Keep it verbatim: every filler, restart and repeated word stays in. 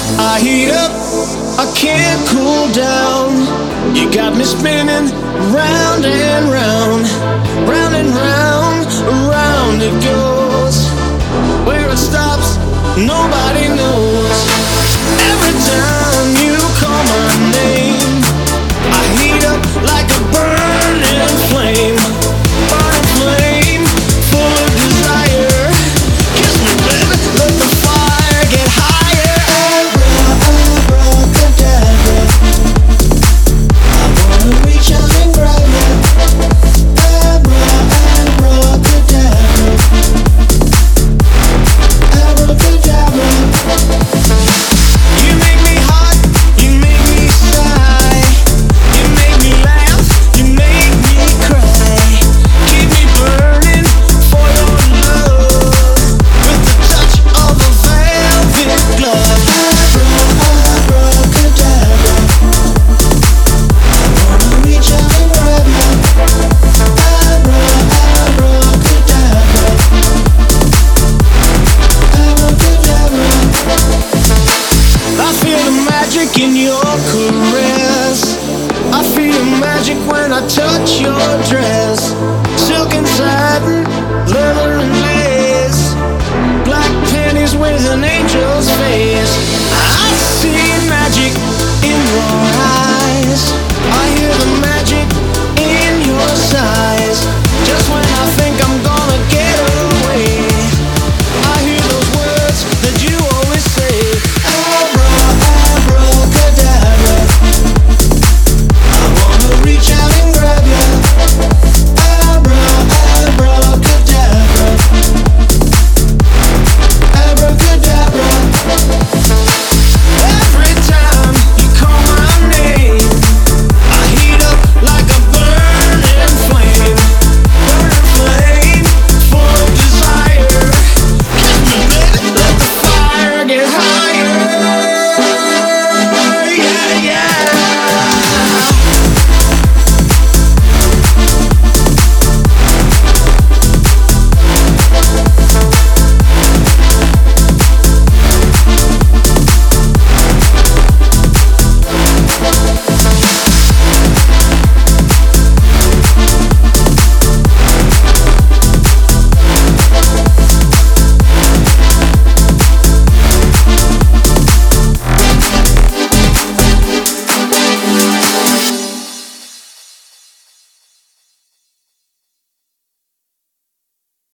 I heat up, I can't cool down. You got me spinning round and round, round and round, around it goes. Where it stops, nobody knows. Every time you call my name, I heat up like a burning flame, burning flame, full of desire. Kiss me, baby, let the fire get higher. Abra, abracadabra, I wanna reach out and grab you. Abra, abracadabra, abracadabra. You make me hot, you make me sigh, you make me laugh, you make me cry. Keep me burning for your love with the touch of a velvet glove. Abra, abracadabra, I wanna reach out and grab you. Abra, abracadabra, abracadabra. I feel the magic in your caress. I feel the magic when I touch your